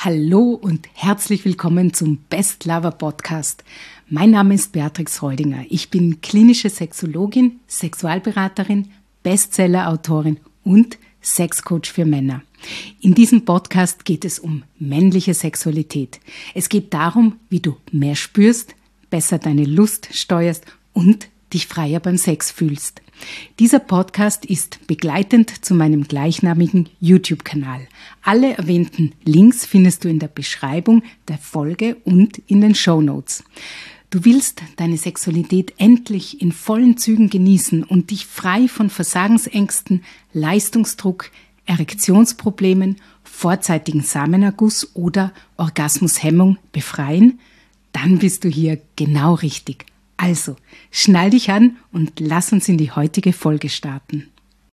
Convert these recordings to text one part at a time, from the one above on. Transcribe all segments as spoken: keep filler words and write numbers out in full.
Hallo und herzlich willkommen zum Best Lover Podcast. Mein Name ist Beatrix Reudinger. Ich bin klinische Sexologin, Sexualberaterin, Bestseller-Autorin und Sexcoach für Männer. In diesem Podcast geht es um männliche Sexualität. Es geht darum, wie du mehr spürst, besser deine Lust steuerst und dich freier beim Sex fühlst. Dieser Podcast ist begleitend zu meinem gleichnamigen YouTube-Kanal. Alle erwähnten Links findest du in der Beschreibung der Folge und in den Shownotes. Du willst deine Sexualität endlich in vollen Zügen genießen und dich frei von Versagensängsten, Leistungsdruck, Erektionsproblemen, vorzeitigen Samenerguss oder Orgasmushemmung befreien? Dann bist du hier genau richtig. Also, schnall dich an und lass uns in die heutige Folge starten.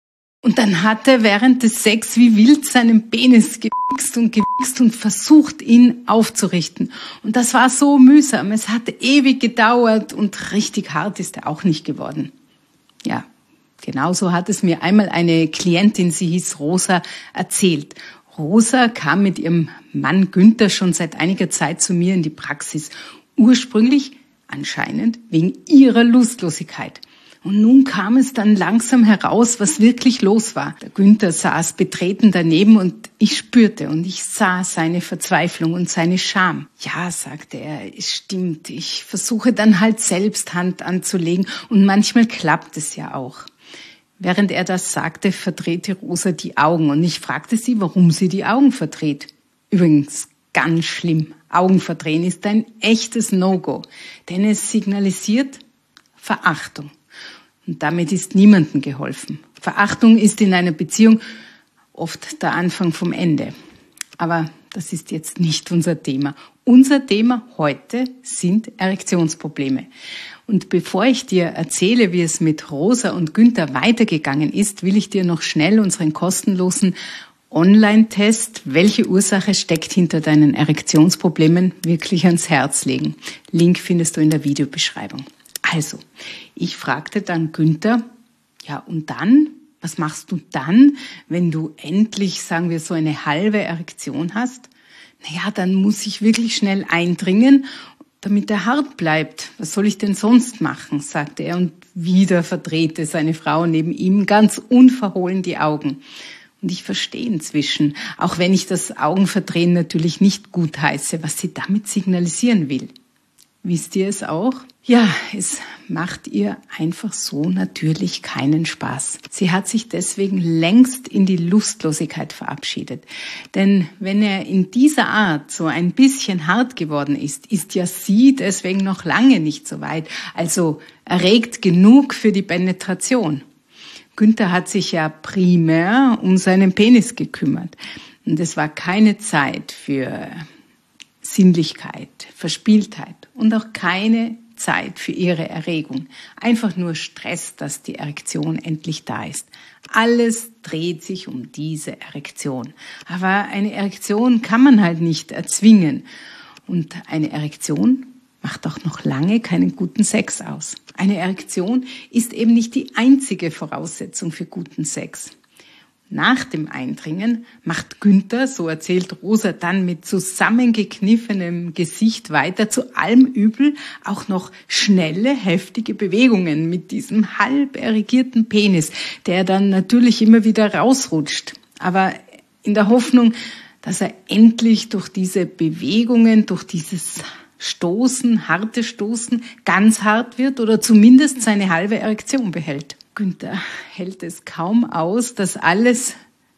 Und dann hat er während des Sex wie wild seinen Penis gewichst und gewichst und versucht, ihn aufzurichten. Und das war so mühsam. Es hat ewig gedauert und richtig hart ist er auch nicht geworden. Ja, genauso hat es mir einmal eine Klientin, sie hieß Rosa, erzählt. Rosa kam mit ihrem Mann Günther schon seit einiger Zeit zu mir in die Praxis. Ursprünglich anscheinend wegen ihrer Lustlosigkeit. Und nun kam es dann langsam heraus, was wirklich los war. Der Günther saß betreten daneben und ich spürte und ich sah seine Verzweiflung und seine Scham. Ja, sagte er, es stimmt, ich versuche dann halt selbst Hand anzulegen und manchmal klappt es ja auch. Während er das sagte, verdrehte Rosa die Augen und ich fragte sie, warum sie die Augen verdreht. Übrigens, ganz schlimm. Augenverdrehen ist ein echtes No-Go, denn es signalisiert Verachtung. Und damit ist niemandem geholfen. Verachtung ist in einer Beziehung oft der Anfang vom Ende. Aber das ist jetzt nicht unser Thema. Unser Thema heute sind Erektionsprobleme. Und bevor ich dir erzähle, wie es mit Rosa und Günther weitergegangen ist, will ich dir noch schnell unseren kostenlosen Online-Test, welche Ursache steckt hinter deinen Erektionsproblemen, wirklich ans Herz legen. Link findest du in der Videobeschreibung. Also, ich fragte dann Günther, ja und dann, was machst du dann, wenn du endlich, sagen wir so, eine halbe Erektion hast? Naja, dann muss ich wirklich schnell eindringen, damit er hart bleibt. Was soll ich denn sonst machen, sagte er und wieder verdrehte seine Frau neben ihm ganz unverhohlen die Augen. Und ich verstehe inzwischen, auch wenn ich das Augenverdrehen natürlich nicht gutheiße, was sie damit signalisieren will. Wisst ihr es auch? Ja, es macht ihr einfach so natürlich keinen Spaß. Sie hat sich deswegen längst in die Lustlosigkeit verabschiedet. Denn wenn er in dieser Art so ein bisschen hart geworden ist, ist ja sie deswegen noch lange nicht so weit, also erregt genug für die Penetration. Günther hat sich ja primär um seinen Penis gekümmert. Und es war keine Zeit für Sinnlichkeit, Verspieltheit und auch keine Zeit für ihre Erregung. Einfach nur Stress, dass die Erektion endlich da ist. Alles dreht sich um diese Erektion. Aber eine Erektion kann man halt nicht erzwingen. Und eine Erektion macht auch noch lange keinen guten Sex aus. Eine Erektion ist eben nicht die einzige Voraussetzung für guten Sex. Nach dem Eindringen macht Günther, so erzählt Rosa dann mit zusammengekniffenem Gesicht weiter, zu allem Übel auch noch schnelle, heftige Bewegungen mit diesem halb erigierten Penis, der dann natürlich immer wieder rausrutscht. Aber in der Hoffnung, dass er endlich durch diese Bewegungen, durch dieses Stoßen, harte Stoßen, ganz hart wird oder zumindest seine halbe Erektion behält. Günther hält es kaum aus, das alles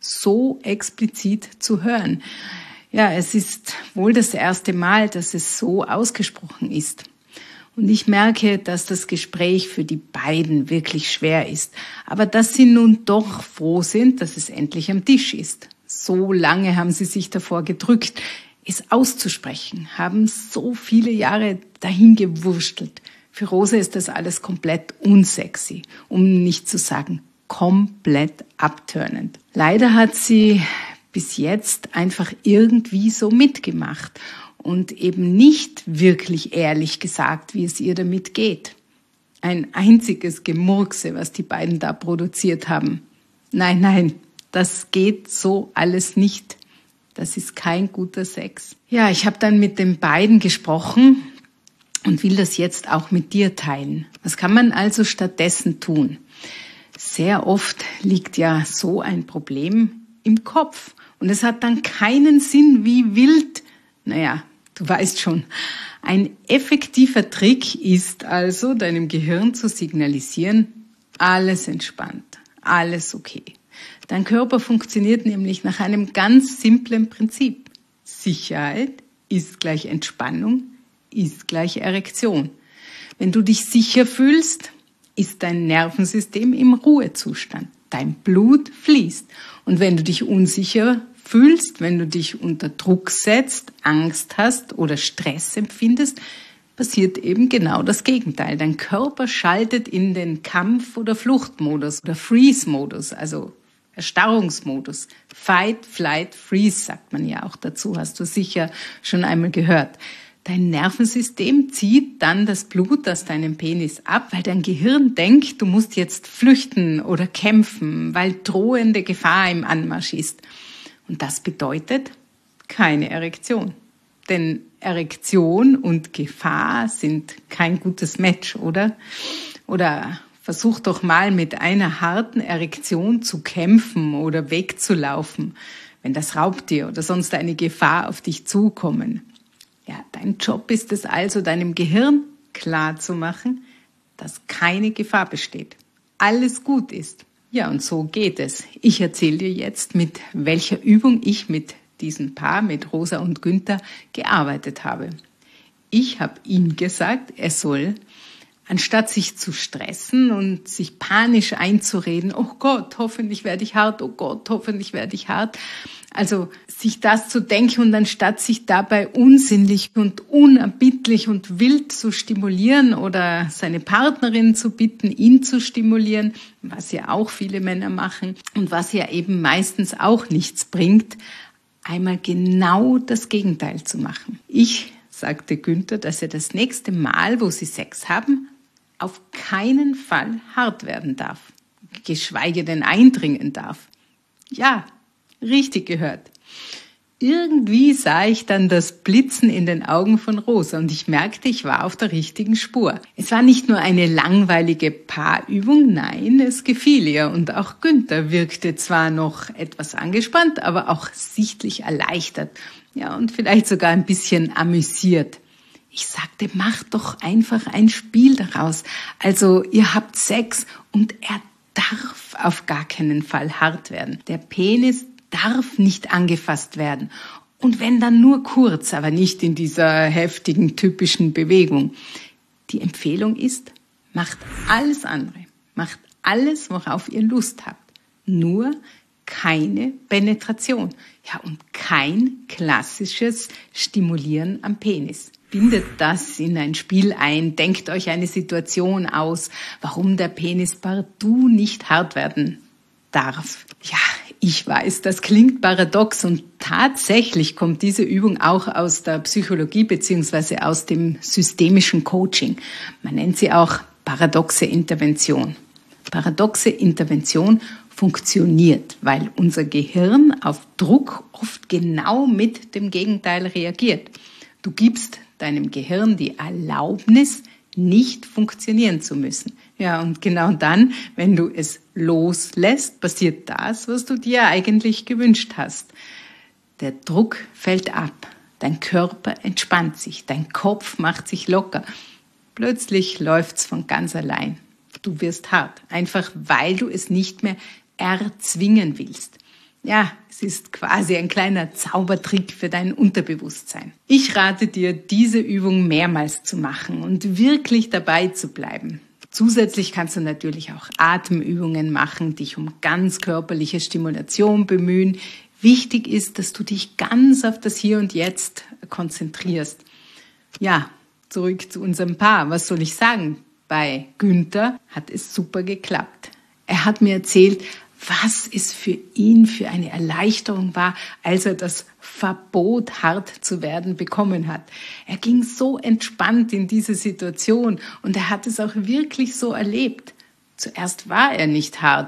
so explizit zu hören. Ja, es ist wohl das erste Mal, dass es so ausgesprochen ist. Und ich merke, dass das Gespräch für die beiden wirklich schwer ist. Aber dass sie nun doch froh sind, dass es endlich am Tisch ist. So lange haben sie sich davor gedrückt, es auszusprechen, haben so viele Jahre dahin gewurstelt. Für Rosa ist das alles komplett unsexy, um nicht zu sagen komplett abtörnend. Leider hat sie bis jetzt einfach irgendwie so mitgemacht und eben nicht wirklich ehrlich gesagt, wie es ihr damit geht. Ein einziges Gemurkse, was die beiden da produziert haben. Nein, nein, das geht so alles nicht. Das ist kein guter Sex. Ja, ich habe dann mit den beiden gesprochen und will das jetzt auch mit dir teilen. Was kann man also stattdessen tun? Sehr oft liegt ja so ein Problem im Kopf und es hat dann keinen Sinn, wie wild. Naja, du weißt schon. Ein effektiver Trick ist also, deinem Gehirn zu signalisieren, alles entspannt, alles okay. Dein Körper funktioniert nämlich nach einem ganz simplen Prinzip. Sicherheit ist gleich Entspannung, ist gleich Erektion. Wenn du dich sicher fühlst, ist dein Nervensystem im Ruhezustand. Dein Blut fließt. Und wenn du dich unsicher fühlst, wenn du dich unter Druck setzt, Angst hast oder Stress empfindest, passiert eben genau das Gegenteil. Dein Körper schaltet in den Kampf- oder Fluchtmodus oder Freeze-Modus, also Erstarrungsmodus. Fight, Flight, Freeze sagt man ja auch dazu, hast du sicher schon einmal gehört. Dein Nervensystem zieht dann das Blut aus deinem Penis ab, weil dein Gehirn denkt, du musst jetzt flüchten oder kämpfen, weil drohende Gefahr im Anmarsch ist. Und das bedeutet keine Erektion. Denn Erektion und Gefahr sind kein gutes Match, oder? Oder versuch doch mal mit einer harten Erektion zu kämpfen oder wegzulaufen, wenn das Raubtier oder sonst eine Gefahr auf dich zukommen. Ja, dein Job ist es also, deinem Gehirn klarzumachen, dass keine Gefahr besteht. Alles gut ist. Ja, und so geht es. Ich erzähle dir jetzt, mit welcher Übung ich mit diesem Paar, mit Rosa und Günther, gearbeitet habe. Ich habe ihm gesagt, er soll, anstatt sich zu stressen und sich panisch einzureden, oh Gott, hoffentlich werde ich hart, oh Gott, hoffentlich werde ich hart, also sich das zu denken und anstatt sich dabei unsinnlich und unerbittlich und wild zu stimulieren oder seine Partnerin zu bitten, ihn zu stimulieren, was ja auch viele Männer machen und was ja eben meistens auch nichts bringt, einmal genau das Gegenteil zu machen. Ich sagte Günther, dass er das nächste Mal, wo sie Sex haben, auf keinen Fall hart werden darf, geschweige denn eindringen darf. Ja, richtig gehört. Irgendwie sah ich dann das Blitzen in den Augen von Rosa und ich merkte, ich war auf der richtigen Spur. Es war nicht nur eine langweilige Paarübung, nein, es gefiel ihr und auch Günther wirkte zwar noch etwas angespannt, aber auch sichtlich erleichtert, ja, und vielleicht sogar ein bisschen amüsiert. Ich sagte, mach doch einfach ein Spiel daraus. Also ihr habt Sex und er darf auf gar keinen Fall hart werden. Der Penis darf nicht angefasst werden. Und wenn dann nur kurz, aber nicht in dieser heftigen, typischen Bewegung. Die Empfehlung ist, macht alles andere. Macht alles, worauf ihr Lust habt. Nur keine Penetration. Ja, und kein klassisches Stimulieren am Penis. Bindet das in ein Spiel ein, denkt euch eine Situation aus, warum der Penis partout nicht hart werden darf. Ja, ich weiß, das klingt paradox und tatsächlich kommt diese Übung auch aus der Psychologie beziehungsweise aus dem systemischen Coaching. Man nennt sie auch paradoxe Intervention. Paradoxe Intervention funktioniert, weil unser Gehirn auf Druck oft genau mit dem Gegenteil reagiert. Du gibst deinem Gehirn die Erlaubnis, nicht funktionieren zu müssen. Ja, und genau dann, wenn du es loslässt, passiert das, was du dir eigentlich gewünscht hast. Der Druck fällt ab, dein Körper entspannt sich, dein Kopf macht sich locker. Plötzlich läuft's von ganz allein. Du wirst hart, einfach weil du es nicht mehr erzwingen willst. Ja, es ist quasi ein kleiner Zaubertrick für dein Unterbewusstsein. Ich rate dir, diese Übung mehrmals zu machen und wirklich dabei zu bleiben. Zusätzlich kannst du natürlich auch Atemübungen machen, dich um ganz körperliche Stimulation bemühen. Wichtig ist, dass du dich ganz auf das Hier und Jetzt konzentrierst. Ja, zurück zu unserem Paar. Was soll ich sagen? Bei Günther hat es super geklappt. Er hat mir erzählt, was es für ihn für eine Erleichterung war, als er das Verbot, hart zu werden, bekommen hat. Er ging so entspannt in diese Situation und er hat es auch wirklich so erlebt. Zuerst war er nicht hart,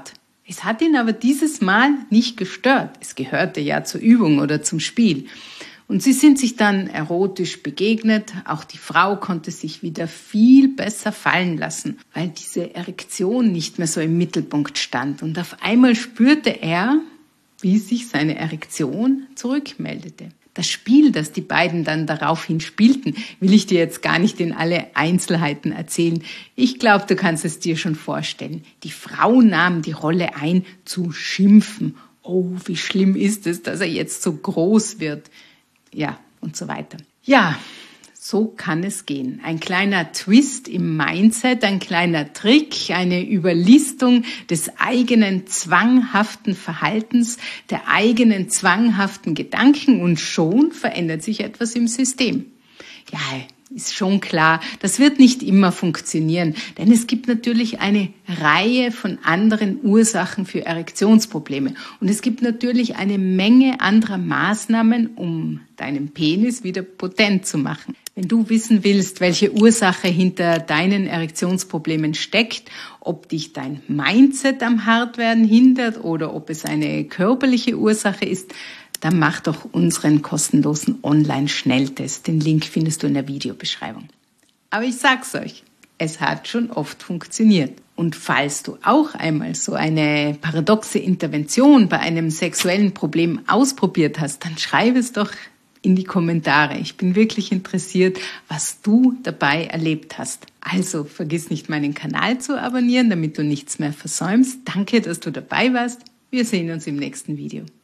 Es hat ihn aber dieses Mal nicht gestört. Es gehörte ja zur Übung oder zum Spiel. Und sie sind sich dann erotisch begegnet. Auch die Frau konnte sich wieder viel besser fallen lassen, weil diese Erektion nicht mehr so im Mittelpunkt stand. Und auf einmal spürte er, wie sich seine Erektion zurückmeldete. Das Spiel, das die beiden dann daraufhin spielten, will ich dir jetzt gar nicht in alle Einzelheiten erzählen. Ich glaube, du kannst es dir schon vorstellen. Die Frau nahm die Rolle ein, zu schimpfen. Oh, wie schlimm ist es, dass er jetzt so groß wird. Ja, und so weiter. Ja, so kann es gehen. Ein kleiner Twist im Mindset, ein kleiner Trick, eine Überlistung des eigenen zwanghaften Verhaltens, der eigenen zwanghaften Gedanken und schon verändert sich etwas im System. Ja, ist schon klar, das wird nicht immer funktionieren, denn es gibt natürlich eine Reihe von anderen Ursachen für Erektionsprobleme und es gibt natürlich eine Menge anderer Maßnahmen, um deinen Penis wieder potent zu machen. Wenn du wissen willst, welche Ursache hinter deinen Erektionsproblemen steckt, ob dich dein Mindset am Hartwerden hindert oder ob es eine körperliche Ursache ist, dann mach doch unseren kostenlosen Online-Schnelltest. Den Link findest du in der Videobeschreibung. Aber ich sag's euch, es hat schon oft funktioniert. Und falls du auch einmal so eine paradoxe Intervention bei einem sexuellen Problem ausprobiert hast, dann schreib es doch in die Kommentare. Ich bin wirklich interessiert, was du dabei erlebt hast. Also vergiss nicht, meinen Kanal zu abonnieren, damit du nichts mehr versäumst. Danke, dass du dabei warst. Wir sehen uns im nächsten Video.